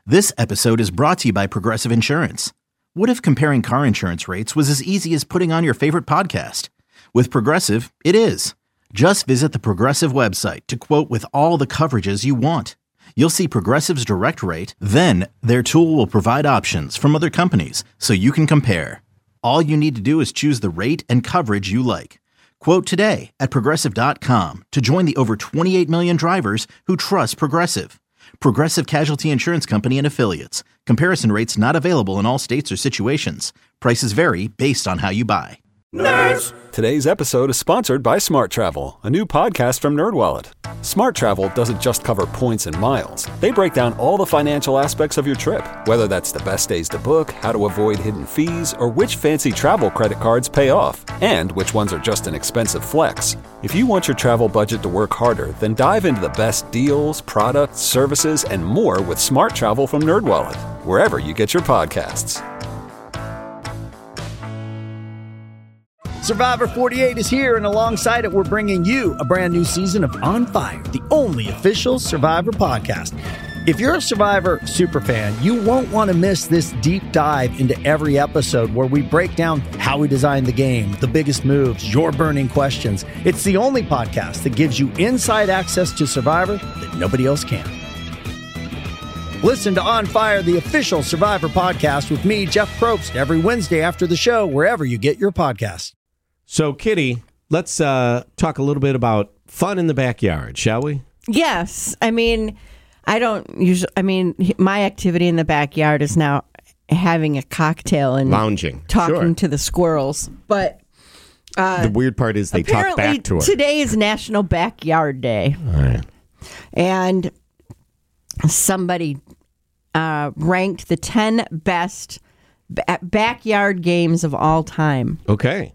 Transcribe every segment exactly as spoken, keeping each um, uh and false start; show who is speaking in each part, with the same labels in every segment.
Speaker 1: This episode is brought to you by Progressive Insurance. What if comparing car insurance rates was as easy as putting on your favorite podcast? With Progressive, it is. Just visit the Progressive website to quote with all the coverages you want. You'll see Progressive's direct rate, then their tool will provide options from other companies so you can compare. All you need to do is choose the rate and coverage you like. Quote today at progressive dot com to join the over twenty-eight million drivers who trust Progressive. Progressive Casualty Insurance Company and Affiliates. Comparison rates not available in all states or situations. Prices vary based on how you buy.
Speaker 2: Nerds! Today's episode is sponsored by Smart Travel, a new podcast from NerdWallet. Smart Travel doesn't just cover points and miles. They break down all the financial aspects of your trip, whether that's the best days to book, how to avoid hidden fees, or which fancy travel credit cards pay off, and which ones are just an expensive flex. If you want your travel budget to work harder, then dive into the best deals, products, services, and more with Smart Travel from NerdWallet, wherever you get your podcasts.
Speaker 3: Survivor forty-eight is here, and alongside it, we're bringing you a brand new season of On Fire, the only official Survivor podcast. If you're a Survivor superfan, you won't want to miss this deep dive into every episode where we break down how we designed the game, the biggest moves, your burning questions. It's the only podcast that gives you inside access to Survivor that nobody else can. Listen to On Fire, the official Survivor podcast with me, Jeff Probst, every Wednesday after the show, wherever you get your podcasts.
Speaker 4: So, Kitty, let's uh, talk a little bit about fun in the backyard, shall we?
Speaker 5: Yes. I mean, I don't usually, I mean, my activity in the backyard is now having a cocktail and
Speaker 4: lounging,
Speaker 5: talking
Speaker 4: sure.
Speaker 5: to the squirrels. But uh,
Speaker 4: the weird part is they talk back to her.
Speaker 5: Today is National Backyard Day.
Speaker 4: All right.
Speaker 5: And somebody uh, ranked the ten best ba- backyard games of all time.
Speaker 4: Okay.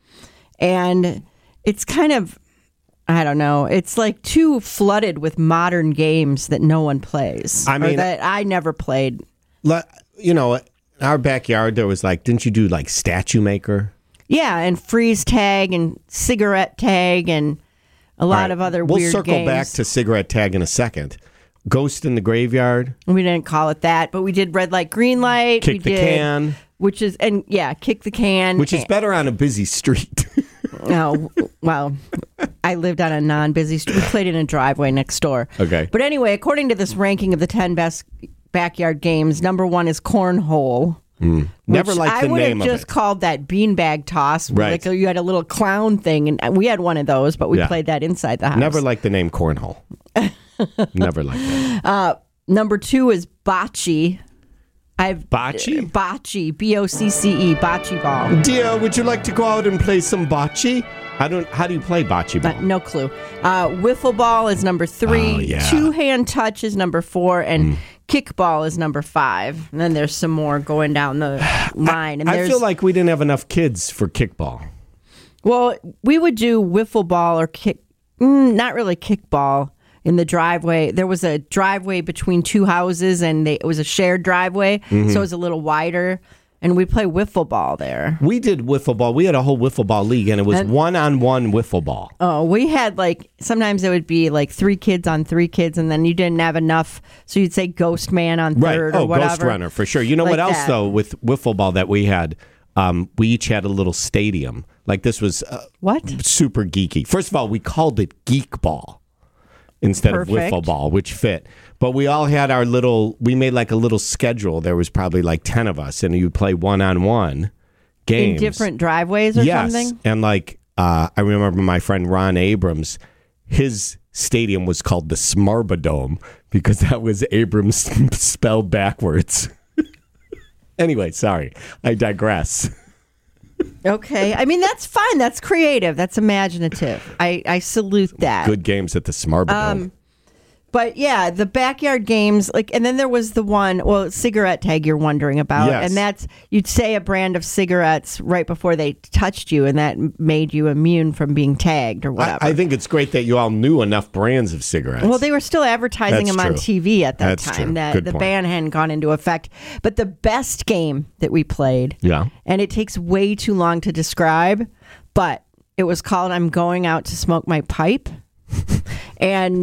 Speaker 5: And it's kind of, I don't know, it's like too flooded with modern games that no one plays.
Speaker 4: I mean,
Speaker 5: or that I never played.
Speaker 4: You know, in our backyard, there was like, didn't you do like Statue Maker?
Speaker 5: Yeah, and freeze tag and cigarette tag and a lot
Speaker 4: right.
Speaker 5: of other
Speaker 4: we'll
Speaker 5: weird games.
Speaker 4: We'll circle back to cigarette tag in a second. Ghost in the Graveyard.
Speaker 5: We didn't call it that, but we did red light, green light.
Speaker 4: Kick
Speaker 5: we
Speaker 4: the
Speaker 5: did,
Speaker 4: can.
Speaker 5: Which is, and yeah, kick the can.
Speaker 4: Which is better on a busy street.
Speaker 5: Oh, well, I lived on a non-busy street. We played in a driveway next door.
Speaker 4: Okay.
Speaker 5: But anyway, according to this ranking of the ten best backyard games, number one is cornhole.
Speaker 4: Mm. Never liked the name of it.
Speaker 5: I would have just called that beanbag toss.
Speaker 4: Right.
Speaker 5: Like you had a little clown thing, and we had one of those, but we
Speaker 4: yeah.
Speaker 5: played that inside the house.
Speaker 4: Never liked the name cornhole. Never liked that.
Speaker 5: Uh, number two is bocce. I've
Speaker 4: Bocce?
Speaker 5: Uh, bocce, B O C C E, bocce ball.
Speaker 4: Dear, would you like to go out and play some bocce? I don't. How do you play bocce ball?
Speaker 5: Uh, no clue. Uh, wiffle ball is number three.
Speaker 4: Oh, yeah.
Speaker 5: Two hand touch is number four, and mm. kickball is number five. And then there's some more going down the line. And
Speaker 4: I
Speaker 5: there's,
Speaker 4: feel like we didn't have enough kids for kickball.
Speaker 5: Well, we would do wiffle ball or kick. Mm, not really kickball. In the driveway, there was a driveway between two houses, and they, it was a shared driveway, mm-hmm. so it was a little wider, and we play wiffle ball there.
Speaker 4: We did wiffle ball. We had a whole wiffle ball league, and it was
Speaker 5: and,
Speaker 4: one-on-one wiffle ball.
Speaker 5: Oh, we had like, sometimes it would be like three kids on three kids, and then you didn't have enough, so you'd say ghost man on
Speaker 4: right.
Speaker 5: third
Speaker 4: oh,
Speaker 5: or whatever.
Speaker 4: Ghost runner, for sure. You know
Speaker 5: like
Speaker 4: what else,
Speaker 5: that.
Speaker 4: though, with wiffle ball that we had? Um, we each had a little stadium. Like, this was uh,
Speaker 5: what?
Speaker 4: super geeky. First of all, we called it Geek Ball. Instead
Speaker 5: Perfect.
Speaker 4: of wiffle ball, which fit. But we all had our little, we made like a little schedule. There was probably like ten of us, and you play one-on-one games.
Speaker 5: In different driveways or
Speaker 4: yes.
Speaker 5: something?
Speaker 4: And like, uh, I remember my friend Ron Abrams, his stadium was called the Smarbadome because that was Abrams spelled backwards. Anyway, sorry. I digress.
Speaker 5: Okay. I mean, that's fine. That's creative. That's imaginative. I, I salute that.
Speaker 4: Good games at the Smarbadome. Um,
Speaker 5: but yeah, the backyard games, like, and then there was the one, well, cigarette tag you're wondering about.
Speaker 4: Yes.
Speaker 5: And that's, you'd say a brand of cigarettes right before they touched you, and that made you immune from being tagged or whatever.
Speaker 4: I, I think it's great that you all knew enough brands of cigarettes.
Speaker 5: Well, they were still advertising
Speaker 4: That's
Speaker 5: them on
Speaker 4: true.
Speaker 5: T V at that
Speaker 4: That's
Speaker 5: time.
Speaker 4: true.
Speaker 5: That
Speaker 4: Good
Speaker 5: the
Speaker 4: point.
Speaker 5: ban hadn't gone into effect. But the best game that we played,
Speaker 4: yeah,
Speaker 5: and it takes way too long to describe, but it was called I'm Going Out to Smoke My Pipe. And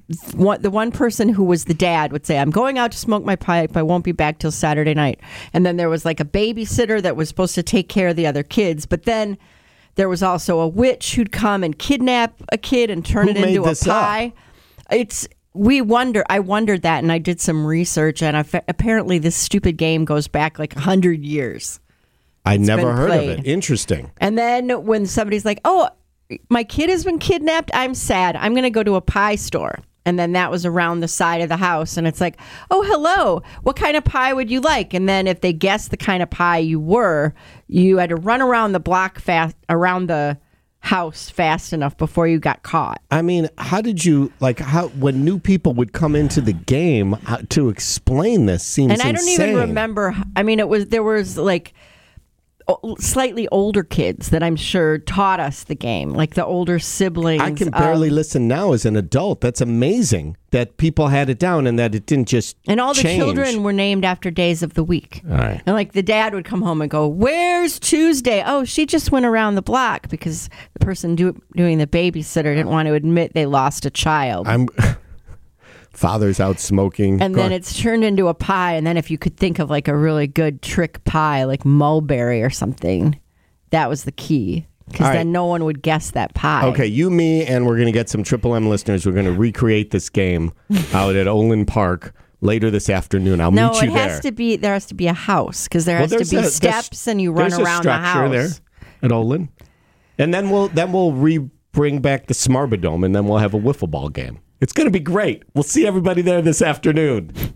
Speaker 5: one, the one person who was the dad would say, I'm going out to smoke my pipe. I won't be back till Saturday night. And then there was like a babysitter that was supposed to take care of the other kids. But then there was also a witch who'd come and kidnap a kid and turn
Speaker 4: Who
Speaker 5: it
Speaker 4: made
Speaker 5: into a
Speaker 4: this
Speaker 5: pie.
Speaker 4: up?
Speaker 5: It's we wonder. I wondered that, and I did some research, and I, apparently this stupid game goes back like a hundred years.
Speaker 4: I
Speaker 5: It's
Speaker 4: never
Speaker 5: been
Speaker 4: heard
Speaker 5: played.
Speaker 4: of it. Interesting.
Speaker 5: And then when somebody's like, "Oh, my kid has been kidnapped. I'm sad. I'm going to go to a pie store." And then that was around the side of the house. And it's like, "Oh, hello. What kind of pie would you like?" And then if they guessed the kind of pie you were, you had to run around the block fast, around the house fast enough before you got caught.
Speaker 4: I mean, how did you, like, how, when new people would come into the game, how, to explain this seems
Speaker 5: And I don't
Speaker 4: insane.
Speaker 5: even remember. I mean, it was, there was like, o- slightly older kids that I'm sure taught us the game, like the older siblings.
Speaker 4: I can barely
Speaker 5: of-
Speaker 4: listen now as an adult. That's amazing that people had it down and that it didn't just
Speaker 5: And all the
Speaker 4: change.
Speaker 5: children were named after days of the week.
Speaker 4: All right.
Speaker 5: And like the dad would come home and go, "Where's Tuesday?" "Oh, she just went around the block," because the person do, doing the babysitter didn't want to admit they lost a child.
Speaker 4: I'm father's out smoking.
Speaker 5: and
Speaker 4: Go
Speaker 5: then
Speaker 4: on.
Speaker 5: it's turned into a pie. And then if you could think of like a really good trick pie, like mulberry or something, that was the key. Because
Speaker 4: All right.
Speaker 5: then no one would guess that pie.
Speaker 4: Okay, you, me, and we're going to get some Triple M listeners. We're going to recreate this game out at Olin Park later this afternoon. I'll
Speaker 5: No,
Speaker 4: meet you
Speaker 5: it
Speaker 4: there.
Speaker 5: has to be. There has to be a house because there
Speaker 4: Well,
Speaker 5: has to
Speaker 4: there's
Speaker 5: be
Speaker 4: a- there's-
Speaker 5: steps, and you run
Speaker 4: there's a
Speaker 5: around the
Speaker 4: structure
Speaker 5: house.
Speaker 4: there at Olin, and then we'll then we'll re bring back the Smarbadome, and then we'll have a wiffle ball game. It's going to be great. We'll see everybody there this afternoon.